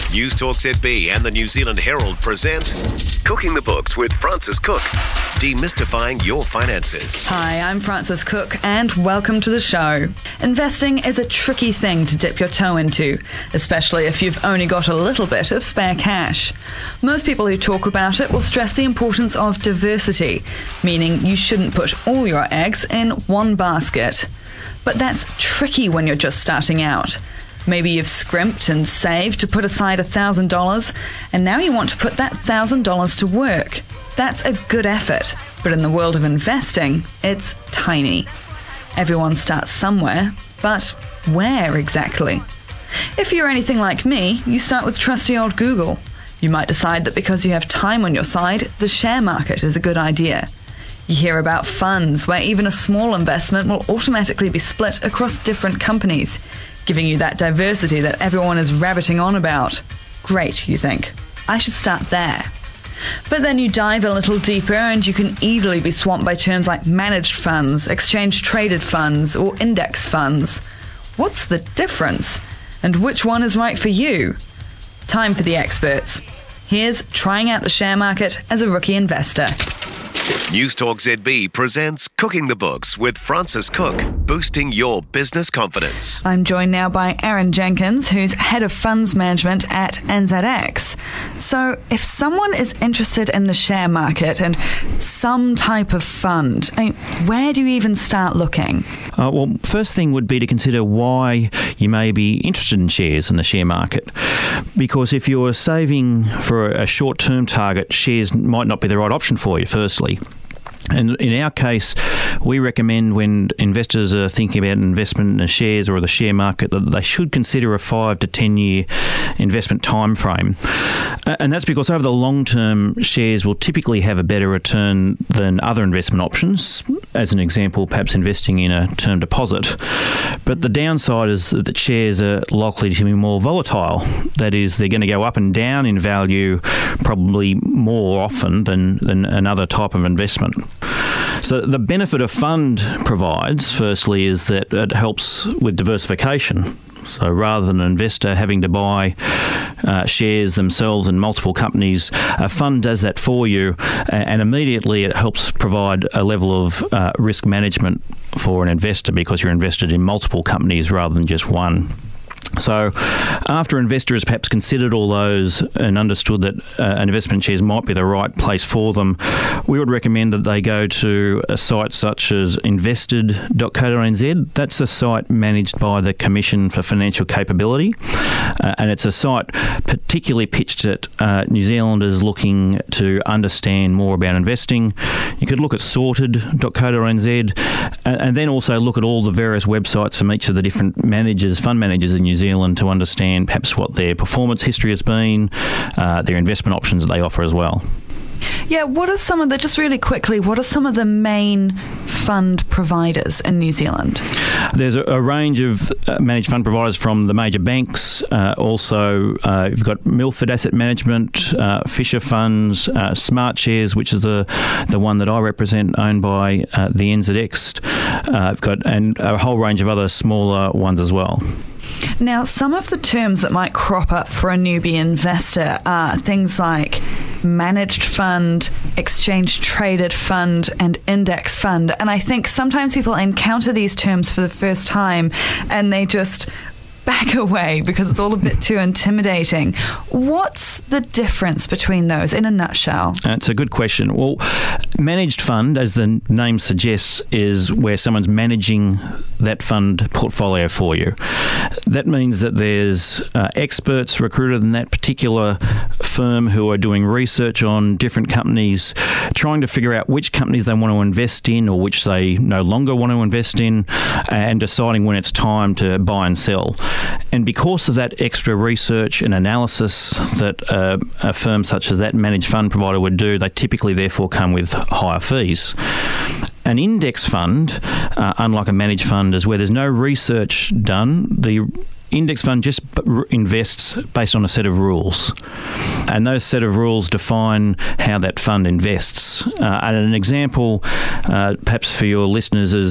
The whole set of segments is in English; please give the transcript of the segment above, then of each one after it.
News Talk ZB and the New Zealand Herald present Cooking the Books with Frances Cook, demystifying your finances. Hi, I'm Frances Cook and welcome to the show. Investing is a tricky thing to dip your toe into, especially if you've only got a little bit of spare cash. Most people who talk about it will stress the importance of diversity, meaning you shouldn't put all your eggs in one basket. But that's tricky when you're just starting out. Maybe you've scrimped and saved to put aside $1,000, and now you want to put that $1,000 to work. That's a good effort, but in the world of investing, it's tiny. Everyone starts somewhere, but where exactly? If you're anything like me, you start with trusty old Google. You might decide that because you have time on your side, the share market is a good idea. You hear about funds where even a small investment will automatically be split across different companies, giving you that diversity that everyone is rabbiting on about. Great, you think. I should start there. But then you dive a little deeper and you can easily be swamped by terms like managed funds, exchange-traded funds, or index funds. What's the difference? And which one is right for you? Time for the experts. Here's trying out the share market as a rookie investor. News Talk ZB presents Cooking the Books with Frances Cook, boosting your business confidence. I'm joined now by Aaron Jenkins, who's Head of Funds Management at NZX. So if someone is interested in the share market and some type of fund, where do you even start looking? Well, first thing would be to consider why you may be interested in shares in the share market. Because if you're saving for a short-term target, shares might not be the right option for you, firstly. And in our case, we recommend when investors are thinking about investment in the shares or the share market that they should consider a 5 to 10 year investment time frame. And that's because over the long term, shares will typically have a better return than other investment options. As an example, perhaps investing in a term deposit. But the downside is that shares are likely to be more volatile. That is, they're going to go up and down in value probably more often than another type of investment. So the benefit a fund provides, firstly, is that it helps with diversification. So rather than an investor having to buy shares themselves in multiple companies, a fund does that for you, and immediately it helps provide a level of risk management for an investor because you're invested in multiple companies rather than just one. So after investors perhaps considered all those and understood that an investment in shares might be the right place for them, we would recommend that they go to a site such as invested.co.nz. That's a site managed by the Commission for Financial Capability, and it's a site particularly pitched at New Zealanders looking to understand more about investing. You could look at sorted.co.nz and then also look at all the various websites from each of the different fund managers in New Zealand to understand perhaps what their performance history has been, their investment options that they offer as well. Yeah, what are some of the main fund providers in New Zealand? There's a range of managed fund providers from the major banks. Also, you've got Milford Asset Management, Fisher Funds, Smart Shares, which is the one that I represent, owned by the NZX. And a whole range of other smaller ones as well. Now, some of the terms that might crop up for a newbie investor are things like managed fund, exchange-traded fund, and index fund. And I think sometimes people encounter these terms for the first time and they just back away because it's all a bit too intimidating. What's the difference between those in a nutshell? It's a good question. Well, managed fund, as the name suggests, is where someone's managing that fund portfolio for you. That means that there's experts recruited in that particular firm who are doing research on different companies, trying to figure out which companies they want to invest in or which they no longer want to invest in, and deciding when it's time to buy and sell. And because of that extra research and analysis that a firm such as that managed fund provider would do, they typically therefore come with higher fees. An index fund, unlike a managed fund, is where there's no research done. The index fund just invests based on a set of rules, and those set of rules define how that fund invests. And an example, perhaps for your listeners, is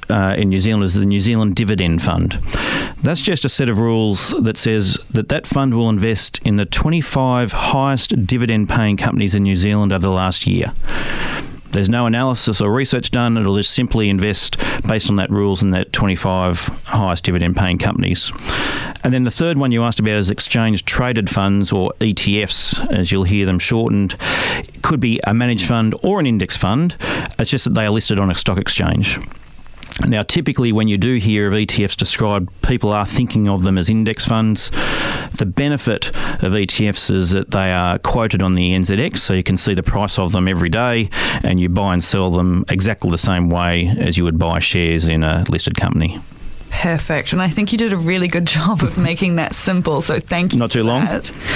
in New Zealand is the New Zealand Dividend Fund. That's just a set of rules that says that fund will invest in the 25 highest dividend-paying companies in New Zealand over the last year. There's no analysis or research done. It'll just simply invest based on that rules in that 25 highest dividend-paying companies. And then the third one you asked about is exchange-traded funds, or ETFs, as you'll hear them shortened. It could be a managed fund or an index fund. It's just that they are listed on a stock exchange. Now, typically when you do hear of ETFs described, people are thinking of them as index funds. The benefit of ETFs is that they are quoted on the NZX, so you can see the price of them every day, and you buy and sell them exactly the same way as you would buy shares in a listed company. Perfect. And I think you did a really good job of making that simple, so thank you. Not too long.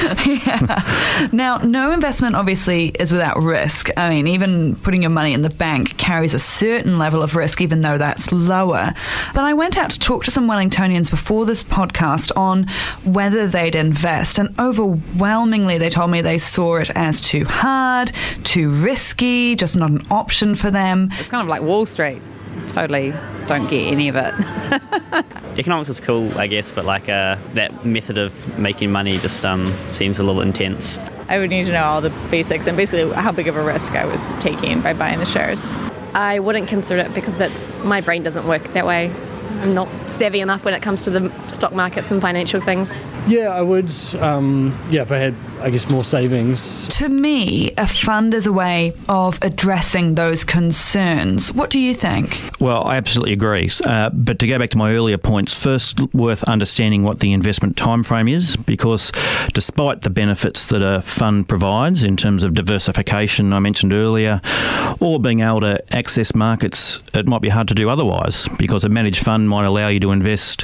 Yeah. Now, no investment obviously is without risk. I mean, even putting your money in the bank carries a certain level of risk, even though that's lower. But I went out to talk to some Wellingtonians before this podcast on whether they'd invest, and overwhelmingly they told me they saw it as too hard, too risky, just not an option for them. It's kind of like Wall Street. Totally don't get any of it. Economics is cool, I guess, but that method of making money just seems a little intense. I would need to know all the basics and basically how big of a risk I was taking by buying the shares. I wouldn't consider it because my brain doesn't work that way. I'm not savvy enough when it comes to the stock markets and financial things. Yeah, I would. If I had, more savings. To me, a fund is a way of addressing those concerns. What do you think? Well, I absolutely agree. But to go back to my earlier points, first worth understanding what the investment timeframe is, because despite the benefits that a fund provides in terms of diversification I mentioned earlier, or being able to access markets, it might be hard to do otherwise, because a managed fund might allow you to invest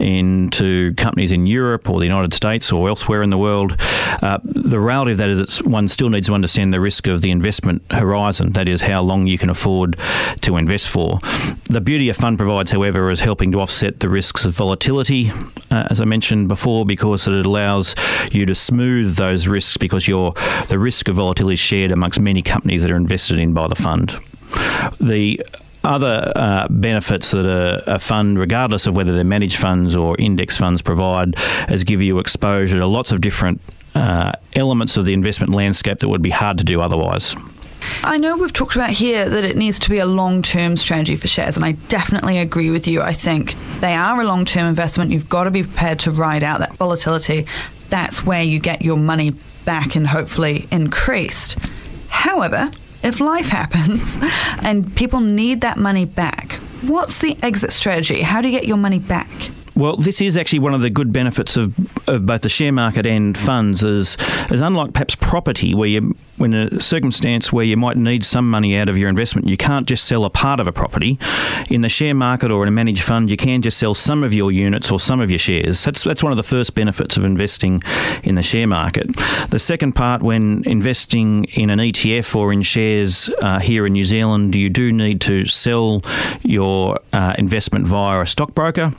into companies in Europe or the United States or elsewhere in the world. The reality of that is one still needs to understand the risk of the investment horizon, that is how long you can afford to invest for. The beauty a fund provides, however, is helping to offset the risks of volatility, as I mentioned before, because it allows you to smooth those risks because the risk of volatility is shared amongst many companies that are invested in by the fund. The other benefits that a fund, regardless of whether they're managed funds or index funds, provide is give you exposure to lots of different elements of the investment landscape that would be hard to do otherwise. I know we've talked about here that it needs to be a long-term strategy for shares, and I definitely agree with you. I think they are a long-term investment. You've got to be prepared to ride out that volatility. That's where you get your money back and hopefully increased. However, if life happens and people need that money back, what's the exit strategy? How do you get your money back? Well, this is actually one of the good benefits of both the share market and funds is unlike perhaps property, where when a circumstance where you might need some money out of your investment, you can't just sell a part of a property. In the share market or in a managed fund, you can just sell some of your units or some of your shares. That's one of the first benefits of investing in the share market. The second part, when investing in an ETF or in shares here in New Zealand, you do need to sell your investment via a stockbroker.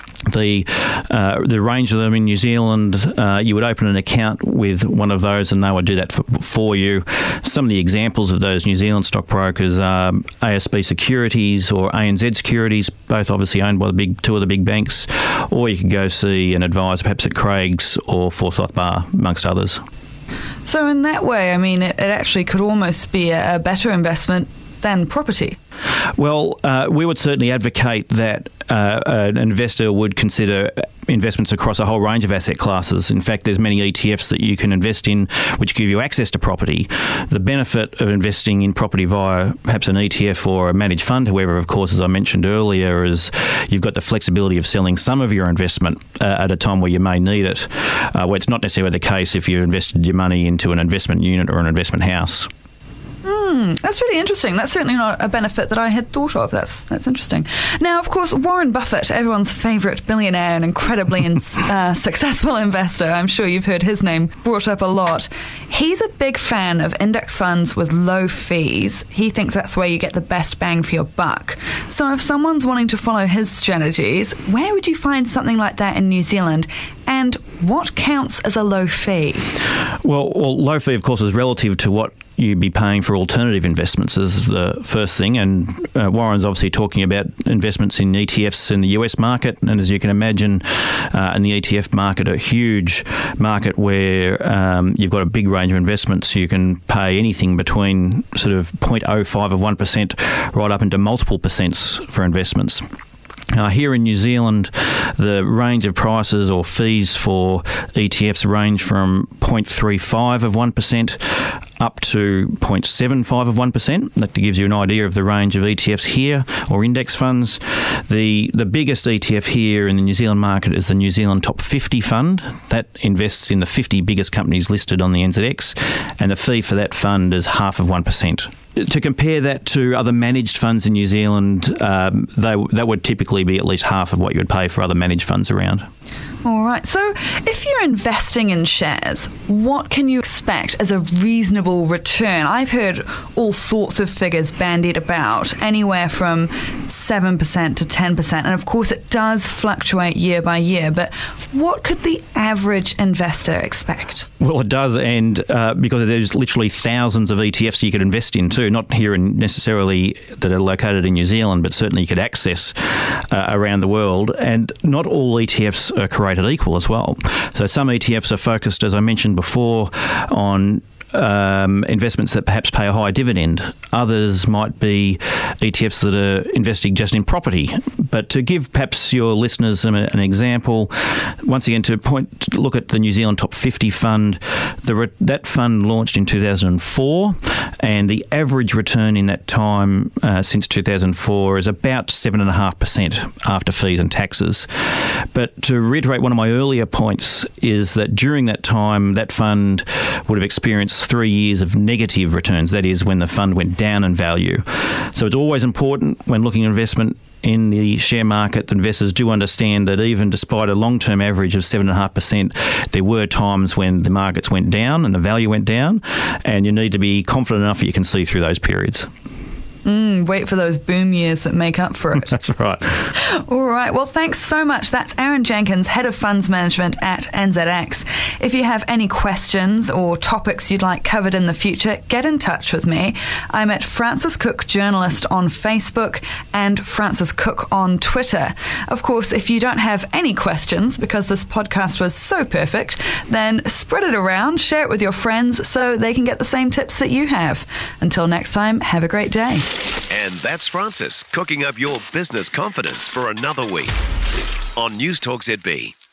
The range of them in New Zealand, you would open an account with one of those and they would do that for you. Some of the examples of those New Zealand stockbrokers are ASB Securities or ANZ Securities, both obviously owned by two of the big banks, or you could go see an advisor perhaps at Craig's or Forsyth Barr, amongst others. So in that way, I mean, it actually could almost be a better investment than property. Well, we would certainly advocate that an investor would consider investments across a whole range of asset classes. In fact, there's many ETFs that you can invest in which give you access to property. The benefit of investing in property via perhaps an ETF or a managed fund, however, of course, as I mentioned earlier, is you've got the flexibility of selling some of your investment at a time where you may need it, where it's not necessarily the case if you invested your money into an investment unit or an investment house. That's really interesting. That's certainly not a benefit that I had thought of. That's interesting. Now, of course, Warren Buffett, everyone's favourite billionaire and incredibly successful investor, I'm sure you've heard his name brought up a lot. He's a big fan of index funds with low fees. He thinks that's where you get the best bang for your buck. So if someone's wanting to follow his strategies, where would you find something like that in New Zealand? And what counts as a low fee? Well, low fee, of course, is relative to what you'd be paying for alternative investments is the first thing. And Warren's obviously talking about investments in ETFs in the US market. And as you can imagine, in the ETF market, a huge market where you've got a big range of investments. You can pay anything between sort of 0.05 of 1% right up into multiple percents for investments. Here in New Zealand, the range of prices or fees for ETFs range from 0.35 of 1% up to 0.75 of 1%. That gives you an idea of the range of ETFs here, or index funds. The biggest ETF here in the New Zealand market is the New Zealand Top 50 Fund. That invests in the 50 biggest companies listed on the NZX, and the fee for that fund is half of 1%. To compare that to other managed funds in New Zealand, that would typically be at least half of what you would pay for other managed funds around. All right. So if you're investing in shares, what can you expect as a reasonable return? I've heard all sorts of figures bandied about, anywhere from 7% to 10%. And of course, it does fluctuate year by year. But what could the average investor expect? Well, it does, and because there's literally thousands of ETFs you could invest in too, not here necessarily that are located in New Zealand, but certainly you could access around the world. And not all ETFs are created equal as well. So some ETFs are focused, as I mentioned before, on investments that perhaps pay a high dividend. Others might be ETFs that are investing just in property. But to give perhaps your listeners an example, once again, to look at the New Zealand Top 50 Fund, that fund launched in 2004, and the average return in that time since 2004 is about 7.5% after fees and taxes. But to reiterate one of my earlier points is that during that time, that fund would have experienced 3 years of negative returns, that is, when the fund went down in value. So it's always important when looking at investment in the share market that investors do understand that even despite a long-term average of 7.5%, there were times when the markets went down and the value went down, and you need to be confident enough that you can see through those periods. Wait for those boom years that make up for it. That's right. All right. Well, thanks so much. That's Aaron Jenkins, Head of Funds Management at NZX. If you have any questions or topics you'd like covered in the future, get in touch with me. I'm at Frances Cook Journalist on Facebook and Frances Cook on Twitter. Of course, if you don't have any questions because this podcast was so perfect, then spread it around, share it with your friends so they can get the same tips that you have. Until next time, have a great day. And that's Frances cooking up your business confidence for another week on News Talk ZB.